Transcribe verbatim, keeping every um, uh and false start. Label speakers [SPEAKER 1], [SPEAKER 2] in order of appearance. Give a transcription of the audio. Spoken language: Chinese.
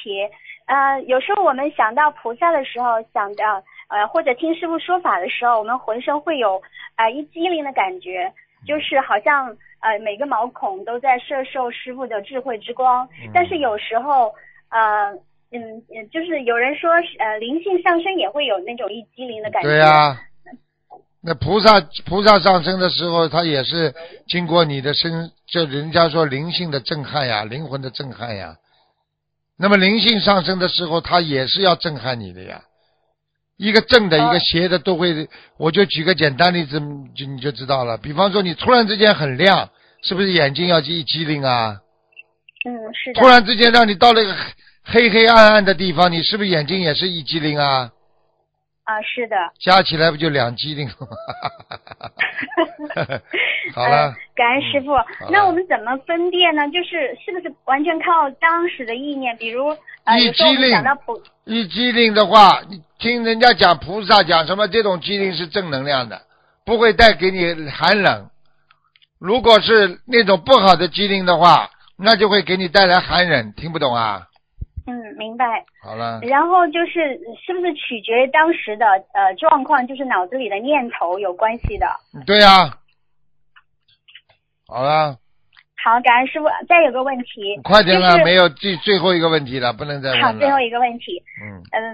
[SPEAKER 1] 题，呃，有时候我们想到菩萨的时候，想到呃或者听师父说法的时候，我们浑身会有呃一激灵的感觉，就是好像呃每个毛孔都在摄受师父的智慧之光。
[SPEAKER 2] 嗯、
[SPEAKER 1] 但是有时候呃嗯就是有人说呃灵性上升也会有那种一激灵的感觉。
[SPEAKER 2] 对呀、啊。那菩萨菩萨上升的时候，他也是经过你的身，这人家说灵性的震撼呀，灵魂的震撼呀。那么灵性上升的时候，他也是要震撼你的呀。一个正的，一个邪的都会。我就举个简单例子，就你就知道了。比方说，你突然之间很亮，是不是眼睛要一激灵啊？
[SPEAKER 1] 嗯，是的。
[SPEAKER 2] 突然之间让你到了一个黑黑暗暗的地方，你是不是眼睛也是一激灵啊？
[SPEAKER 1] 啊，是的，
[SPEAKER 2] 加起来不就两激灵？好了、
[SPEAKER 1] 呃，感恩师傅、
[SPEAKER 2] 嗯。
[SPEAKER 1] 那我们怎么分辨呢？就是是不是完全靠当时的意念？比如呃，
[SPEAKER 2] 一
[SPEAKER 1] 有时候我
[SPEAKER 2] 激灵
[SPEAKER 1] 们想到菩，
[SPEAKER 2] 一激灵的话，你听人家讲菩萨讲什么，这种激灵是正能量的，不会带给你寒冷。如果是那种不好的激灵的话，那就会给你带来寒冷。听不懂啊？
[SPEAKER 1] 嗯，明白。
[SPEAKER 2] 好了。
[SPEAKER 1] 然后就是是不是取决于当时的呃状况，就是脑子里的念头有关系的。
[SPEAKER 2] 对呀、啊。好了。
[SPEAKER 1] 好，感恩师傅。再有个问题，
[SPEAKER 2] 快点了，
[SPEAKER 1] 就是、
[SPEAKER 2] 没有最最后一个问题了，不能再问了。
[SPEAKER 1] 好，最后一个问题。
[SPEAKER 2] 嗯。
[SPEAKER 1] 嗯。